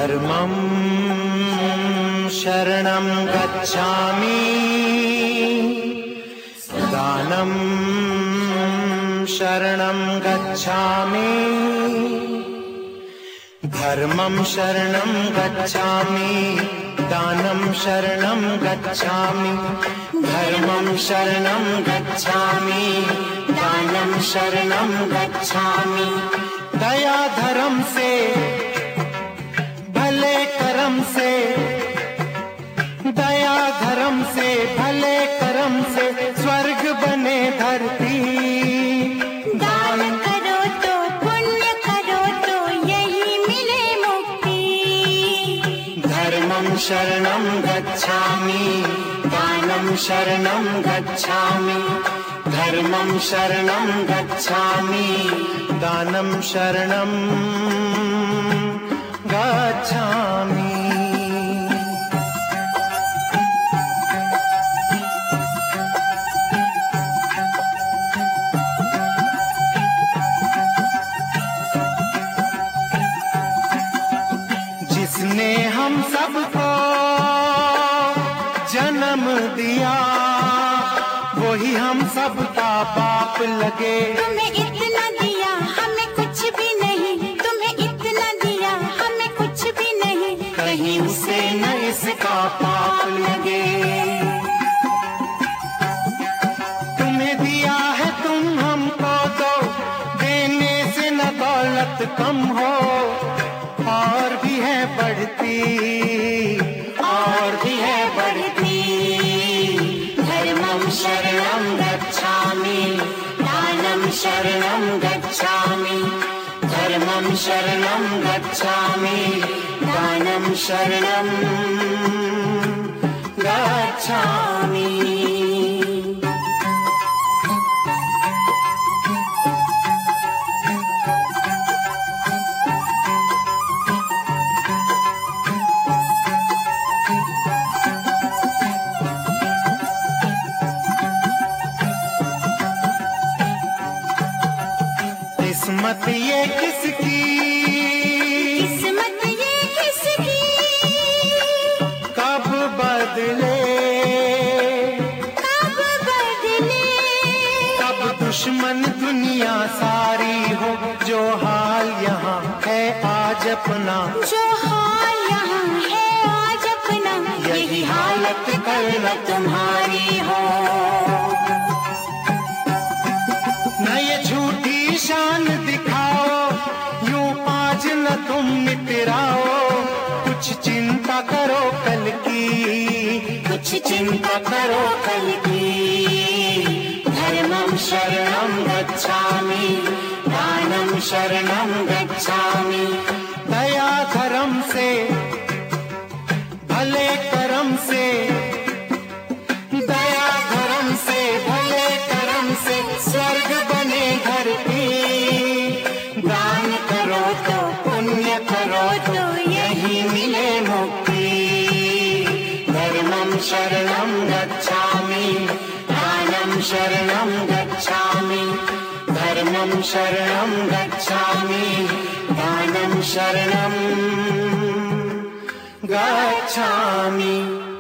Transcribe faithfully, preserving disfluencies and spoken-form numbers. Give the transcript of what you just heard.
धर्मं शरणं गच्छामि, दानं शरणं गच्छामि, धर्मं शरणं गच्छामि, दानं शरणं गच्छामि, धर्मं शरणं गच्छामि, दानं शरणं गच्छामि। दया धर्म से, भले कर्म से, दया धर्म से, भले कर्म से स्वर्ग बने धरती। दान करो तो पुण्य करो तो यही मिले मुक्ति। धर्मं शरणं गच्छामि, दानं शरणं गच्छामि, धर्मं शरणं गच्छामि, दानं शरणं गच्छामि। जिसने हम सबको जन्म दिया, वही हम सबका बाप लगे। तुम्हें इतना दिया हमें कुछ भी नहीं, तुम्हें इतना दिया हमें कुछ भी नहीं, कहीं उसे न इसका पाप लगे। तुम्हें दिया है तुम हमको दो, देने से न दौलत कम हो, और भी है बढ़ती, और भी है बढ़ती। धर्मं शरणं गच्छामि, दानं शरणं गच्छामि, धर्मं शरणं गच्छामि, दानं शरणं गच्छामि। किस्मत ये किसकी, किस्मत ये किसकी, कब बदले, कब बदले, कब दुश्मन दुनिया सारी हो, जो हाल यहाँ है आज अपना, जो हाल यहाँ है आज अपना, यही हालत कल न तुम्हारी हो। न ये झूठी शान दिखाओ, यूं आज न तुम मितराओ, कुछ चिंता करो कल की, कुछ चिंता करो कल की। धर्मं शरणं गच्छामि, दानं शरणं गच्छामि, दया धर्म से, भले कर्म से, दया धर्म से, भले कर्म से स्वर्ग बने धरती। दान करो तो पुण्य करो तो यही मिले मुक्ति। धर्मं शरणं गच्छामि, दानं शरणं गच्छामि, धर्मं शरणं गच्छामि, दानं शरणं गच्छामि।